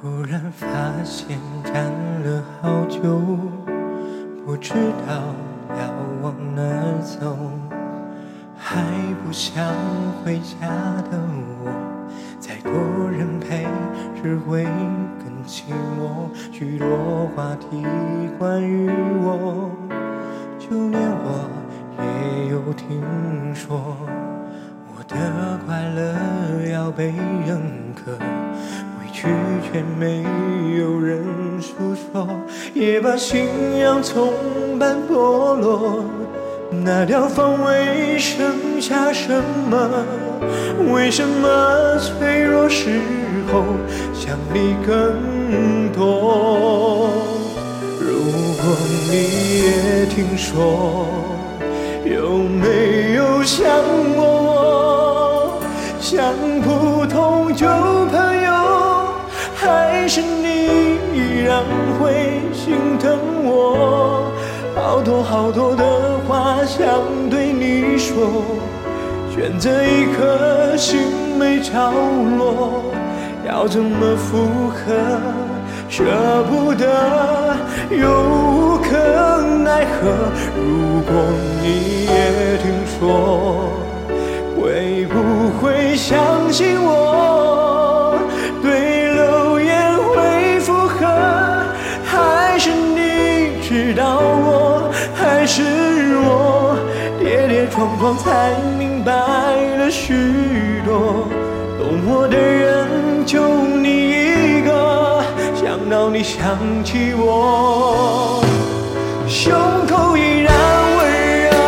忽然发现站了好久，不知道要往哪儿走，还不想回家的我，再多人陪只会更寂寞。许多话题关于我，就连我也有听说，我的快乐要被认可，委屈却没有人诉说，也把信仰从半剥落。那条缝为剩下什么？为什么脆弱时候想你更多？如果你也听说，有没有想过我？像普通旧朋友，还是你依然会心疼我？好多好多的话想对你说，选择一颗心没着落，要怎么附和？舍不得又无可奈何。如果你也听说，会不会相信我？对流言会附和，还是你知道我？还是我跌跌撞撞才明白了许多？懂我的人就你一个，想到你想起我，胸口依然温热。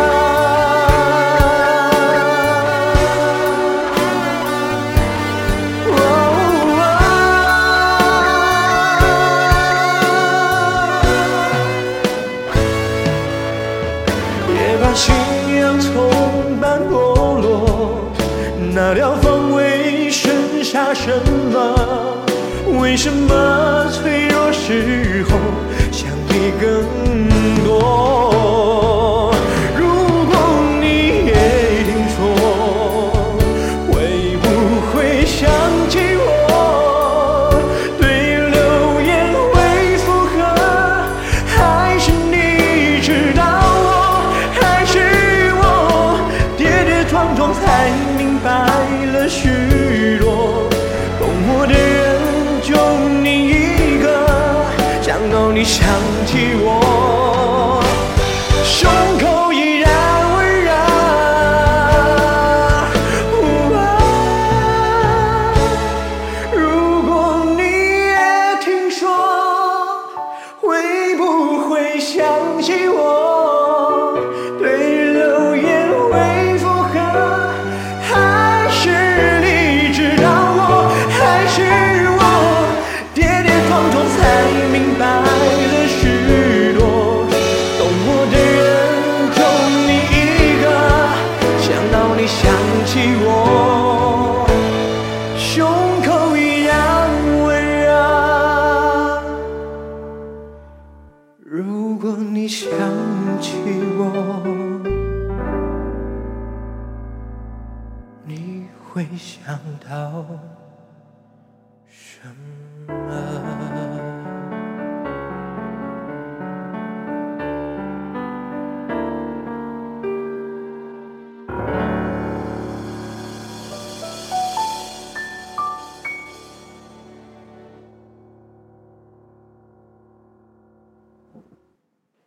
也把信仰从半剥落，那条缝为剩下什么？为什么脆弱时候想你更多？如果你也听说，会不会想起我？对流言会附和，还是你知道我？还是我跌跌撞撞才明白了许多？懂我的人就你一个，想到你想起我，胸口依然温热。如果你也听说，会不会想起我？对流言会附和，还是你知道我？还是我跌跌撞撞才明白了许多？懂我的人就你一个，想到你想起我，胸口依然温热。如果你想起我，你会想到什么？